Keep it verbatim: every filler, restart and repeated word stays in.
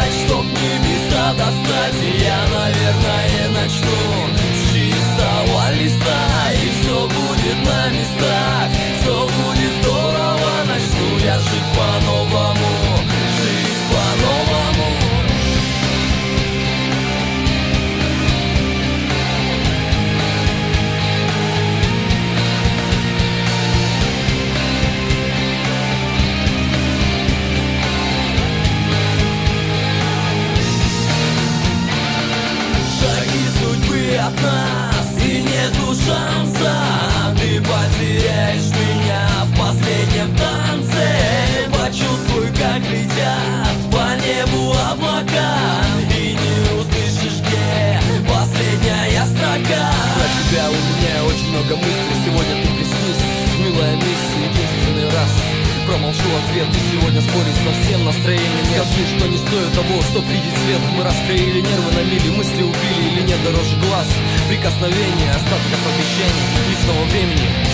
достать, чтоб небеса достать. И я, наверное, начну с чистого листа, и все будет на местах, все будет здорово. Начну я жить по-новому, жить по-новому. От нас, и нету шанса, ты потеряешь меня в последнем танце. Почувствуй, как летят по небу облака, и не услышишь, где последняя строка. Про тебя у меня очень много мыслей. Сегодня ты приснись, милая мисс, единственный раз. Промолчу ответ, и сегодня спорить совсем настроения нет. Скажи, что не стоит того, чтоб видеть свет. Мы раскроили нервы на мили, мысли убили или нет дороже глаз. Прикосновения, остатков обещаний, личного времени.